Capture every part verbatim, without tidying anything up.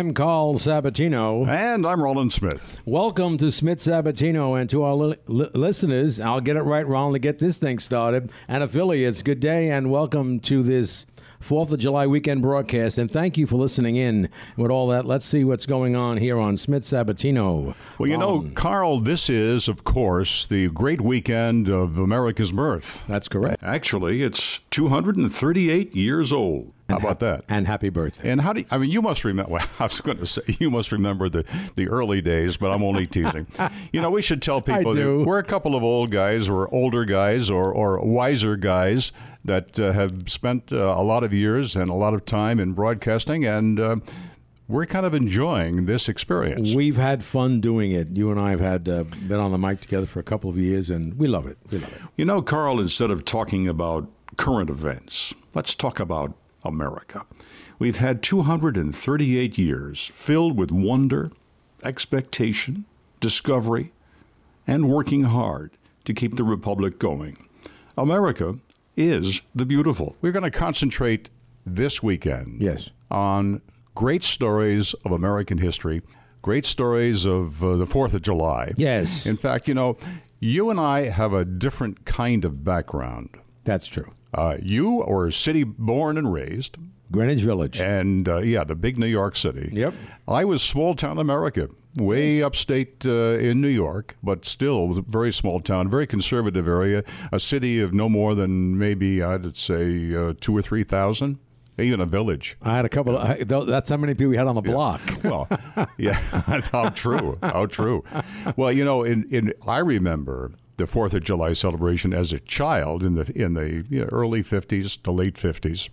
I'm Carl Sabatino. And I'm Roland Smith. Welcome to Smith Sabatino. And to our li- li- listeners, I'll get it right, Roland, to get this thing started. And affiliates, good day and welcome to this fourth of July weekend broadcast. And thank you for listening in. With all that, let's see what's going on here on Smith Sabatino. Well, you um, know, Carl, this is, of course, the great weekend of America's birth. That's correct. Actually, it's two hundred thirty-eight years old. How And about that? And happy birthday. And how do you, I mean, you must remember, well, I was going to say, you must remember the, the early days, but I'm only teasing. You know, we should tell people I do. that we're a couple of old guys or older guys or, or wiser guys that uh, have spent uh, a lot of years and a lot of time in broadcasting, and uh, we're kind of enjoying this experience. We've had fun doing it. You and I have had uh, been on the mic together for a couple of years, and we love it. We love it. You know, Carl, instead of talking about current events, let's talk about America. We've had two hundred thirty-eight years filled with wonder, expectation, discovery, and working hard to keep the republic going. America is the beautiful. We're going to concentrate this weekend Yes. on great stories of American history, great stories of uh, the fourth of July. Yes. In fact, you know, you and I have a different kind of background. That's true. Uh, you were city born and raised. Greenwich Village. And, uh, yeah, the big New York City. Yep. I was small town America, way upstate uh, in New York, but still very small town, very conservative area, a city of no more than maybe, I'd say, uh, two or three thousand, even a village. I had a couple of, I, th- that's how many people we had on the block. Well, yeah, how true, how true. Well, you know, in, in I remember the fourth of July celebration as a child in the in the you know, early fifties to late fifties,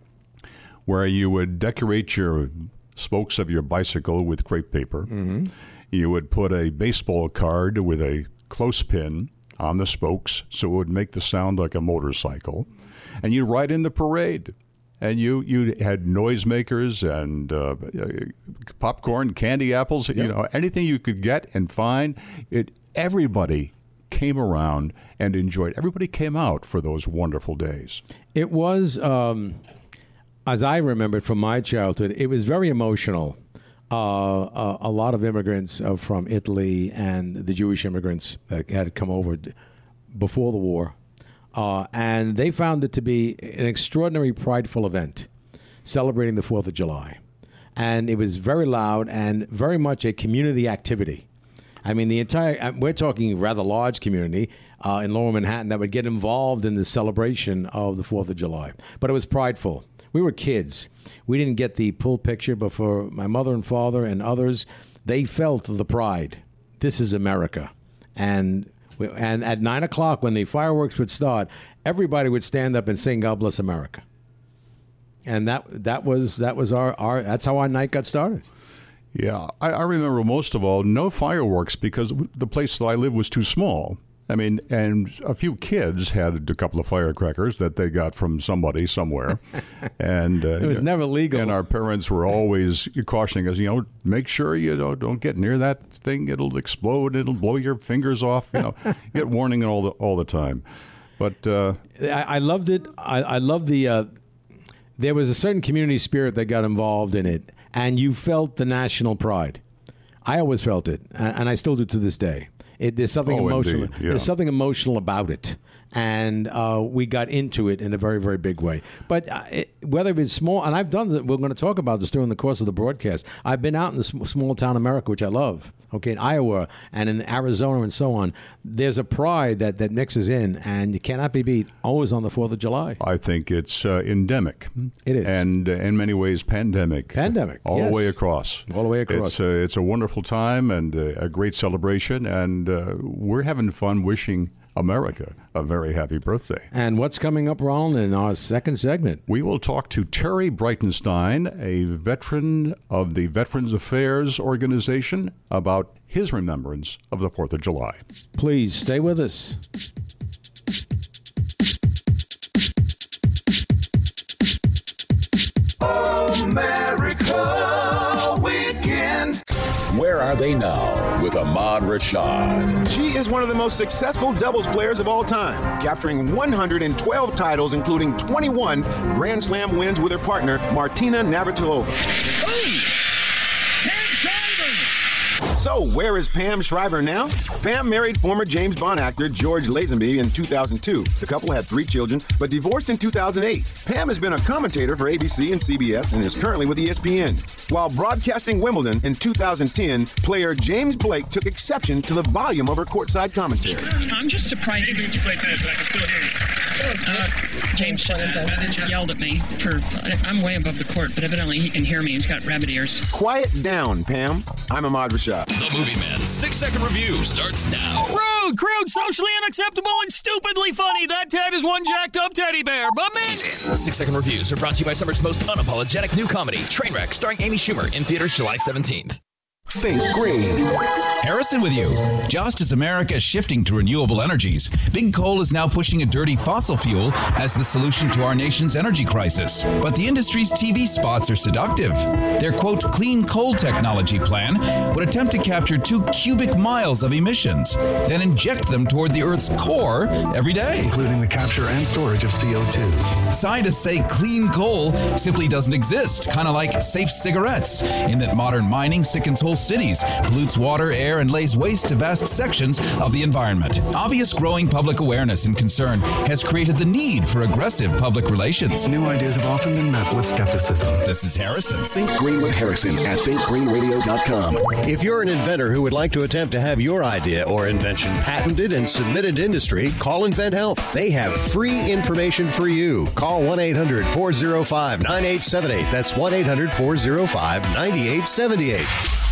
where you would decorate your spokes of your bicycle with crepe paper. Mm-hmm. You would put a baseball card with a clothespin on the spokes so it would make the sound like a motorcycle. And you'd ride in the parade. And you, you had noisemakers and uh, popcorn, candy apples, Yep. you know, anything you could get and find. It everybody came around and enjoyed. Everybody came out for those wonderful days. It was, um, as I remember it from my childhood, it was very emotional. Uh, uh, a lot of immigrants uh, from Italy and the Jewish immigrants that had come over d- before the war. Uh, and they found it to be an extraordinary, prideful event, celebrating the fourth of July. And it was very loud and very much a community activity. I mean, the entire, we're talking rather large community uh, in Lower Manhattan that would get involved in the celebration of the fourth of July. But it was prideful. We were kids. We didn't get the full picture, but for my mother and father and others, they felt the pride. This is America. And and at nine o'clock when the fireworks would start, everybody would stand up and sing "God Bless America." And that that was that was our, our that's how our night got started. Yeah, I, I remember most of all, no fireworks because the place that I lived was too small. I mean, and a few kids had a couple of firecrackers that they got from somebody somewhere. and uh, It was never legal. And our parents were always cautioning us, you know, make sure you don't, don't get near that thing. It'll explode. It'll blow your fingers off. You know, get warning all the, all the time. But uh, I, I loved it. I, I loved the, uh, there was a certain community spirit that got involved in it, and you felt the national pride. I always felt it, and, and I still do to this day. It, there's something Oh, emotional. indeed, yeah. There's something emotional about it, and uh, we got into it in a very, very big way. But uh, it, whether it's small, and I've done. We're going to talk about this during the course of the broadcast. I've been out in the sm- small town America, which I love. Okay, in Iowa and in Arizona and so on. There's a pride that, that mixes in, and you cannot be beat. Always on the Fourth of July. I think it's uh, endemic. It is. And uh, in many ways, pandemic. Pandemic, All yes. the way across. All the way across. It's, uh, it's a wonderful time and uh, a great celebration, and uh, we're having fun wishing America a very happy birthday. And what's coming up, Ron, in our second segment? We will talk to Terry Breitenstein, a veteran of the Veterans Affairs Organization, about his remembrance of the fourth of July. Please stay with us. America Weekend. Where are they now with Ahmad Rashad? She is one of the most successful doubles players of all time, capturing one hundred twelve titles, including twenty-one Grand Slam wins with her partner, Martina Navratilova. So, where is Pam Shriver now? Pam married former James Bond actor George Lazenby in two thousand two. The couple had three children, but divorced in two thousand eight. Pam has been a commentator for A B C and C B S and is currently with E S P N. While broadcasting Wimbledon in two thousand ten, player James Blake took exception to the volume of her courtside commentary. I'm just surprised. Maybe you play tennis, but I can still hear you. Uh, James just yelled at me for. I'm way above the court, but evidently he can hear me. He's got rabbit ears. Quiet down, Pam. I'm Ahmad Rashad. The Movie Man six-second review starts now. Rude, crude, socially unacceptable, and stupidly funny. That Ted is one jacked-up teddy bear. But man, The six-second reviews are brought to you by summer's most unapologetic new comedy, Trainwreck, starring Amy Schumer, in theaters July seventeenth. Think Green. Harrison with you. Just as America is shifting to renewable energies, Big Coal is now pushing a dirty fossil fuel as the solution to our nation's energy crisis. But the industry's T V spots are seductive. Their, quote, clean coal technology plan would attempt to capture two cubic miles of emissions, then inject them toward the Earth's core every day. Including the capture and storage of C O two. Scientists say clean coal simply doesn't exist, kind of like safe cigarettes, in that modern mining sickens whole cities, pollutes water, air, and lays waste to vast sections of the environment. Obvious growing public awareness and concern has created the need for aggressive public relations. New ideas have often been met with skepticism. This is Harrison. Think Green with Harrison at think green radio dot com. If you're an inventor who would like to attempt to have your idea or invention patented and submitted to industry, call Invent Help. They have free information for you. Call one eight hundred four oh five nine eight seven eight. That's one eight hundred four oh five nine eight seven eight.